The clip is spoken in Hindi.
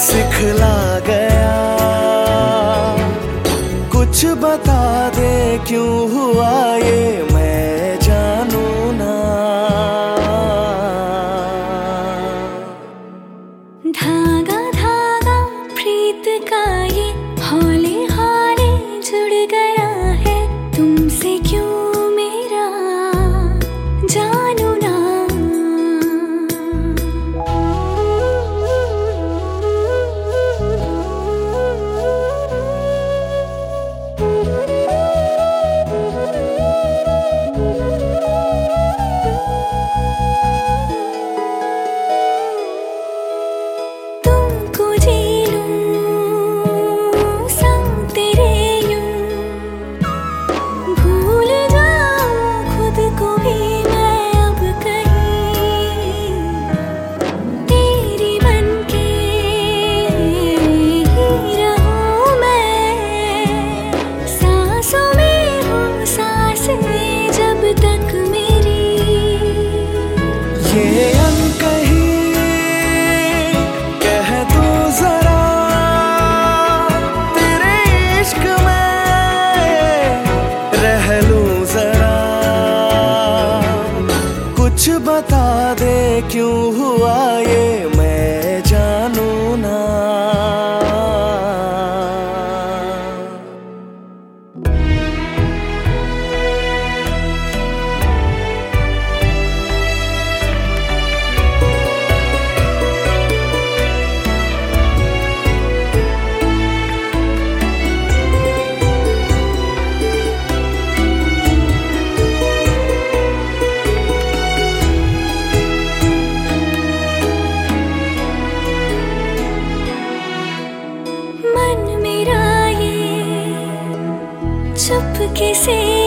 सिखला गया। कुछ बता दे क्यों हुआ ये, मैं जानू ना। धागा धागा प्रीत का ये हौले हौले जुड़ गया है तुमसे, क्यों मेरा जानू ना। ये अनकही कह तू जरा, तेरे इश्क में रह लूं जरा। कुछ बता दे क्यों हुआ ये, मैं जानू ना। चुपके से